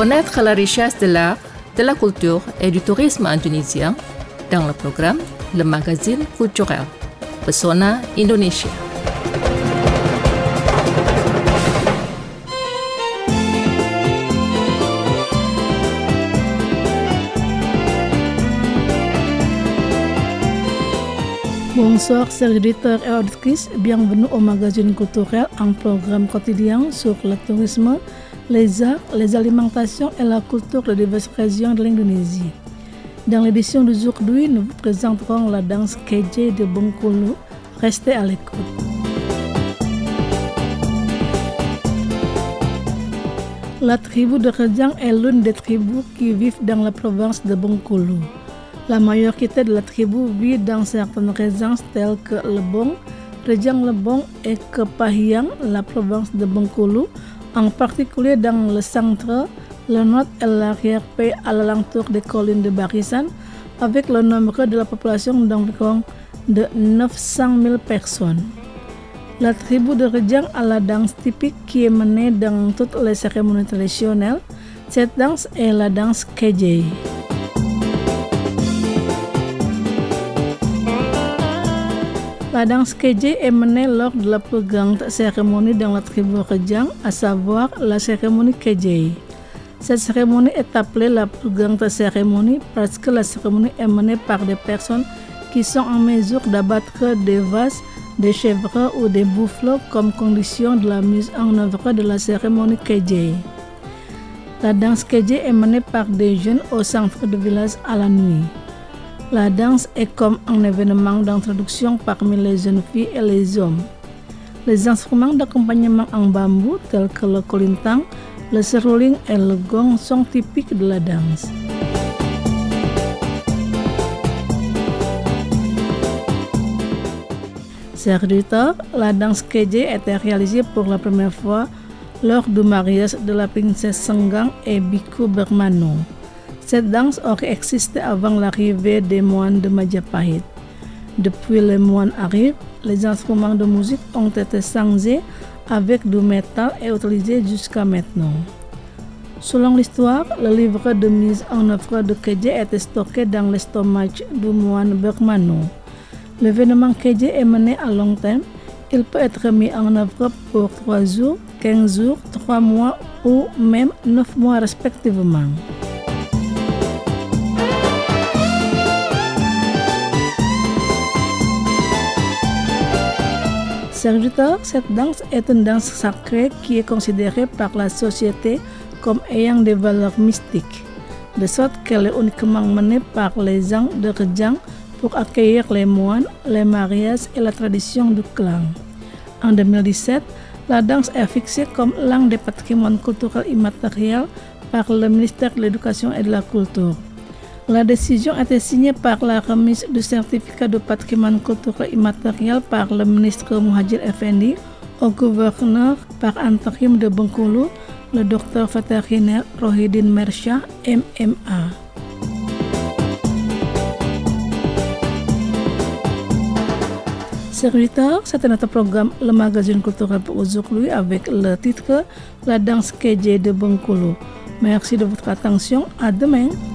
Connaître la richesse de l'art, de la culture et du tourisme indonésien dans le programme Le Magazine Culturel, Pesona Indonesia. Bonsoir chers auditeurs et auditrices, bienvenue au magazine culturel, un programme quotidien sur le tourisme, les arts, les alimentations et la culture de diverses régions de l'Indonésie. Dans l'édition d'aujourd'hui, nous vous présenterons la danse Keje de Bengkulu. Restez à l'écoute. La tribu de Rejang est l'une des tribus qui vivent dans la province de Bengkulu. La majorité de la tribu vit dans certaines régions telles que Lebong, Rejang Lebong et Kepahiang, la province de Bengkulu, en particulier dans le centre, le nord et l'arrière-pays à l'alentour des collines de Barisan, avec le nombre de la population d'environ de 900 000 personnes. La tribu de Rejang a la danse typique qui est menée dans toutes les cérémonies traditionnelles. Cette danse est la danse Keje. La danse Keje est menée lors de la plus grande cérémonie dans la tribu Rejang, à savoir la cérémonie Keje. Cette cérémonie est appelée la plus grande cérémonie parce que la cérémonie est menée par des personnes qui sont en mesure d'abattre des vaches, des chèvres ou des buffles comme condition de la mise en œuvre de la cérémonie Keje. La danse Keje est menée par des jeunes au centre du village à la nuit. La danse est comme un événement d'introduction parmi les jeunes filles et les hommes. Les instruments d'accompagnement en bambou tels que le kolintang, le seruling et le gong sont typiques de la danse. Chers auditeurs, la danse Keje a été réalisée pour la première fois lors du mariage de la princesse Senggang et Biku Bermano. Cette danse aurait existé avant l'arrivée des moines de Majapahit. Depuis les moines arrivent, les instruments de musique ont été changés avec du métal et utilisés jusqu'à maintenant. Selon l'histoire, le livre de mise en œuvre de Keje était stocké dans l'estomac du moine Bermano. L'événement Keje est mené à long terme. Il peut être mis en œuvre pour 3 jours, 15 jours, 3 mois ou même 9 mois respectivement. Serviteur, cette danse est une danse sacrée qui est considérée par la société comme ayant des valeurs mystiques, de sorte qu'elle est uniquement menée par les gens de Rejang pour accueillir les moines, les mariages et la tradition du clan. En 2017, la danse est fixée comme l'un des patrimoines culturels immatériels par le ministère de l'Éducation et de la Culture. La décision a été signée par la remise du certificat de patrimoine culturel immatériel par le ministre Muhadjir Effendi au gouverneur par intérim de Bengkulu, le docteur vétérinaire Rohidin Mersha, MMA. Chers auditeurs, c'était notre programme Le Magazine Culturel pour aujourd'hui avec le titre La danse Keje de Bengkulu. Merci de votre attention. À demain.